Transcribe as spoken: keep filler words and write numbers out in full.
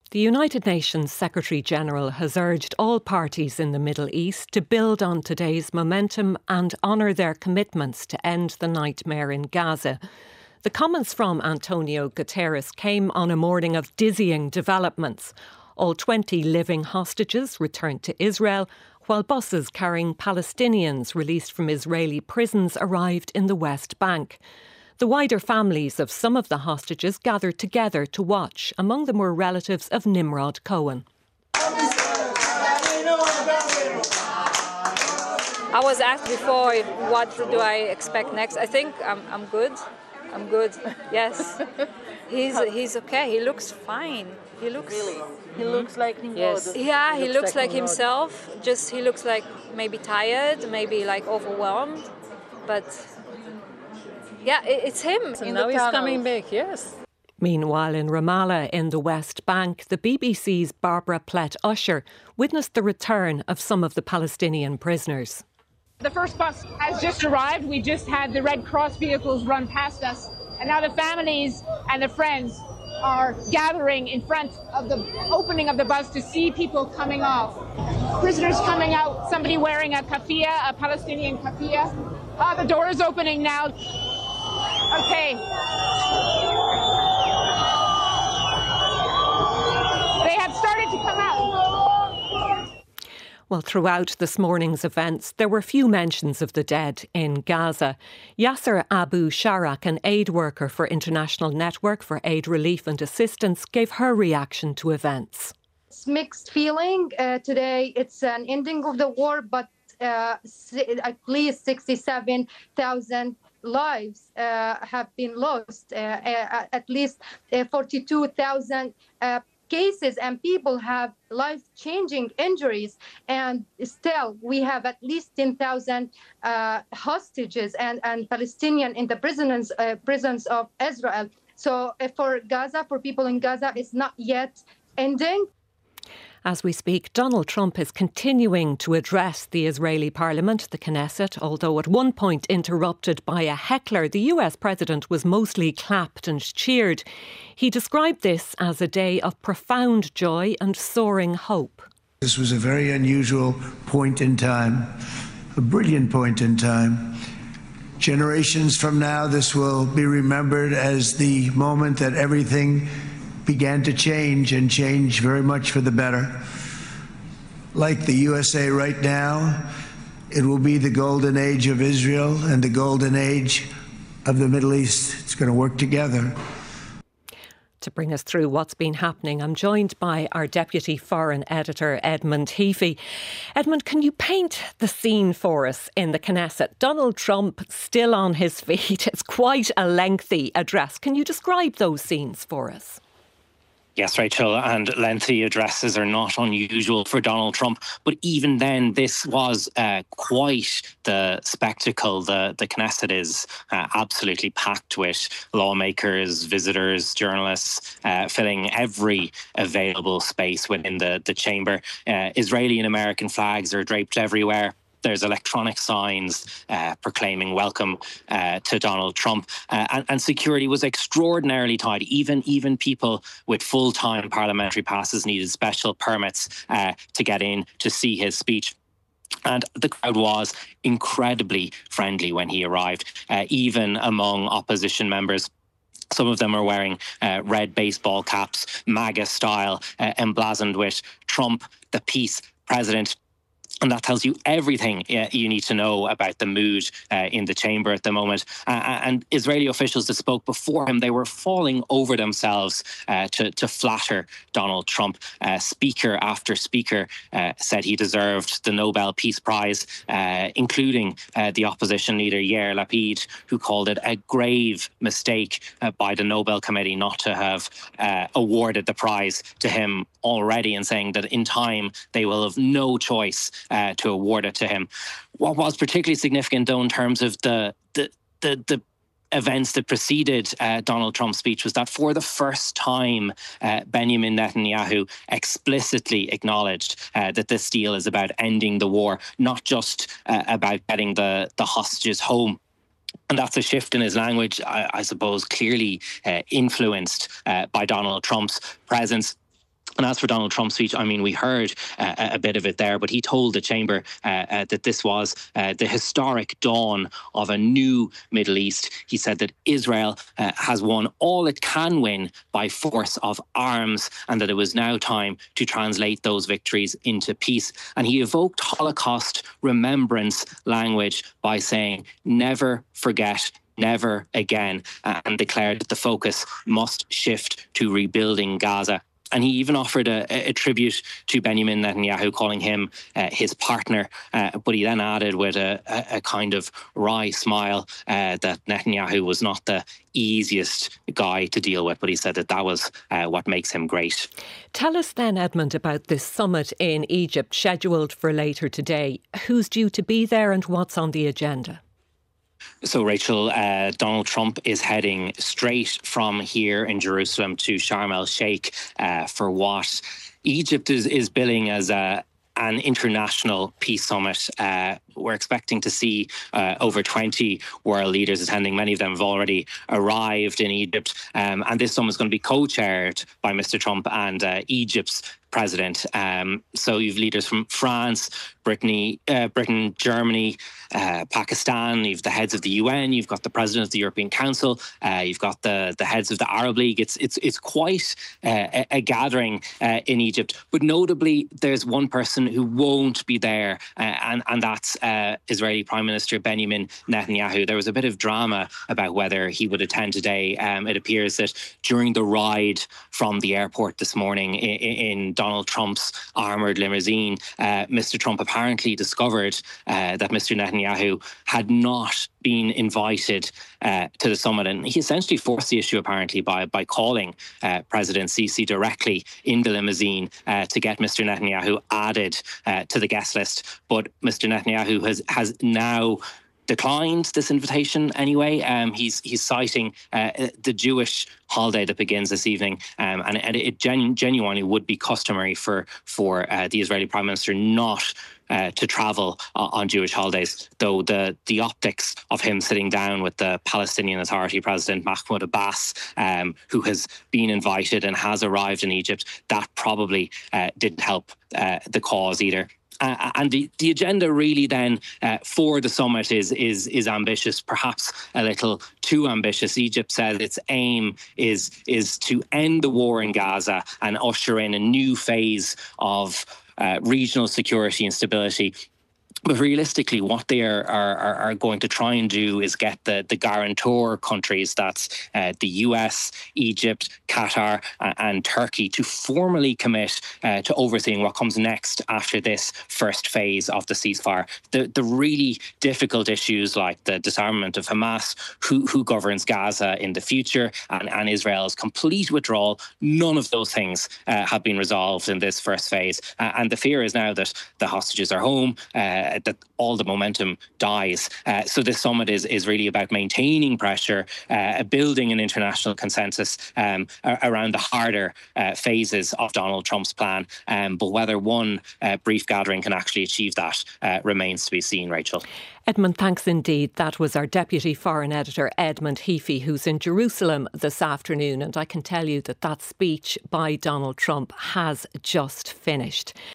The United Nations Secretary-General has urged all parties in the Middle East to build on today's momentum and honour their commitments to end the nightmare in Gaza. The comments from Antonio Guterres came on a morning of dizzying developments. All twenty living hostages returned to Israel, while buses carrying Palestinians released from Israeli prisons arrived in the West Bank. The wider families of some of the hostages gathered together to watch. Among them were relatives of Nimrod Cohen. I was asked before, what do I expect next? I think I'm, I'm good. I'm good. Yes. He's he's okay. He looks fine. He looks really. He mm-hmm. looks like Nimrod. Yes. Yeah, he, he looks, looks like, like himself. Just he looks like maybe tired, maybe like overwhelmed, but. Yeah, it's him. So now he's coming back, yes. Meanwhile, in Ramallah, in the West Bank, the B B C's Barbara Plett-Usher witnessed the return of some of the Palestinian prisoners. The first bus has just arrived. We just had the Red Cross vehicles run past us. And now the families and the friends are gathering in front of the opening of the bus to see people coming off. Prisoners coming out, somebody wearing a kafia, a Palestinian kafia. Ah, the door is opening now. Okay. They have started to come out. Well, throughout this morning's events, there were few mentions of the dead in Gaza. Yasser Abu Sharak, an aid worker for International Network for Aid Relief and Assistance, gave her reaction to events. It's mixed feeling. Uh, today it's an ending of the war, but uh, at least sixty-seven thousand lives uh, have been lost, uh, uh, at least uh, forty-two thousand uh, cases, and people have life-changing injuries. And still, we have at least ten thousand uh, hostages and, and Palestinian in the prisons, uh, prisons of Israel. So uh, for Gaza, for people in Gaza, it's not yet ending. As we speak, Donald Trump is continuing to address the Israeli parliament, the Knesset, although at one point interrupted by a heckler. The U S president was mostly clapped and cheered. He described this as a day of profound joy and soaring hope. This was a very unusual point in time, a brilliant point in time. Generations from now, this will be remembered as the moment that everything began to change, and change very much for the better. Like the U S A right now, it will be the golden age of Israel and the golden age of the Middle East. It's going to work together. To bring us through what's been happening, I'm joined by our Deputy Foreign Editor, Edmund Heafy. Edmund, can you paint the scene for us in the Knesset? Donald Trump still on his feet. It's quite a lengthy address. Can you describe those scenes for us? Yes, Rachel, and lengthy addresses are not unusual for Donald Trump. But even then, this was uh, quite the spectacle. The, the Knesset is uh, absolutely packed with lawmakers, visitors, journalists, uh, filling every available space within the, the chamber. Uh, Israeli and American flags are draped everywhere. There's electronic signs uh, proclaiming welcome uh, to Donald Trump. Uh, and, and security was extraordinarily tight. Even, even people with full-time parliamentary passes needed special permits uh, to get in to see his speech. And the crowd was incredibly friendly when he arrived, uh, even among opposition members. Some of them are wearing uh, red baseball caps, MAGA style, uh, emblazoned with Trump, the peace president. And that tells you everything uh, you need to know about the mood uh, in the chamber at the moment. Uh, and Israeli officials that spoke before him, they were falling over themselves uh, to, to flatter Donald Trump. Uh, speaker after speaker uh, said he deserved the Nobel Peace Prize, uh, including uh, the opposition leader Yair Lapid, who called it a grave mistake uh, by the Nobel Committee not to have uh, awarded the prize to him already, and saying that in time they will have no choice Uh, to award it to him. What was particularly significant, though, in terms of the the the, the events that preceded uh, Donald Trump's speech was that for the first time, uh, Benjamin Netanyahu explicitly acknowledged uh, that this deal is about ending the war, not just uh, about getting the, the hostages home. And that's a shift in his language, I, I suppose, clearly uh, influenced uh, by Donald Trump's presence. And as for Donald Trump's speech, I mean, we heard uh, a bit of it there, but he told the chamber uh, uh, that this was uh, the historic dawn of a new Middle East. He said that Israel uh, has won all it can win by force of arms, and that it was now time to translate those victories into peace. And he evoked Holocaust remembrance language by saying, never forget, never again, uh, and declared that the focus must shift to rebuilding Gaza. And he even offered a, a tribute to Benjamin Netanyahu, calling him uh, his partner. Uh, but he then added with a, a, a kind of wry smile uh, that Netanyahu was not the easiest guy to deal with. But he said that that was uh, what makes him great. Tell us then, Edmund, about this summit in Egypt scheduled for later today. Who's due to be there and what's on the agenda? So, Rachel, uh, Donald Trump is heading straight from here in Jerusalem to Sharm el-Sheikh uh, for what Egypt is, is billing as a an international peace summit. Uh, we're expecting to see uh, over twenty world leaders attending. Many of them have already arrived in Egypt. Um, and this summit is going to be co-chaired by Mister Trump and uh, Egypt's president. Um, so you've leaders from France, Brittany, uh, Britain, Germany, uh, Pakistan. You've the heads of the U N. You've got the president of the European Council. Uh, you've got the the heads of the Arab League. It's it's it's quite uh, a, a gathering uh, in Egypt. But notably, there's one person who won't be there, uh, and and that's uh, Israeli Prime Minister Benjamin Netanyahu. There was a bit of drama about whether he would attend today. Um, it appears that during the ride from the airport this morning in, in Donald Trump's armoured limousine, uh, Mister Trump apparently discovered uh, that Mister Netanyahu had not been invited uh, to the summit, and he essentially forced the issue apparently by by calling uh, President Sisi directly in the limousine uh, to get Mister Netanyahu added uh, to the guest list. But Mister Netanyahu has has now declined this invitation anyway. Um, he's he's citing uh, the Jewish holiday that begins this evening, um, and, and it genu- genuinely would be customary for for uh, the Israeli Prime Minister not uh, to travel uh, on Jewish holidays. Though the the optics of him sitting down with the Palestinian Authority President Mahmoud Abbas, um, who has been invited and has arrived in Egypt, that probably uh, didn't help uh, the cause either. Uh, and the, the agenda really then uh, for the summit is is is ambitious, perhaps a little too ambitious. Egypt said its aim is is to end the war in Gaza and usher in a new phase of uh, regional security and stability. But realistically, what they are, are are going to try and do is get the, the guarantor countries, that's uh, the U S, Egypt, Qatar uh, and Turkey, to formally commit uh, to overseeing what comes next after this first phase of the ceasefire. The the really difficult issues like the disarmament of Hamas, who, who governs Gaza in the future, and, and Israel's complete withdrawal, none of those things uh, have been resolved in this first phase. Uh, and the fear is now that the hostages are home, uh, that all the momentum dies. Uh, so this summit is is really about maintaining pressure, uh, building an international consensus um, around the harder uh, phases of Donald Trump's plan. Um, but whether one uh, brief gathering can actually achieve that uh, remains to be seen, Rachel. Edmund, thanks indeed. That was our Deputy Foreign Editor, Edmund Heafy, who's in Jerusalem this afternoon. And I can tell you that that speech by Donald Trump has just finished.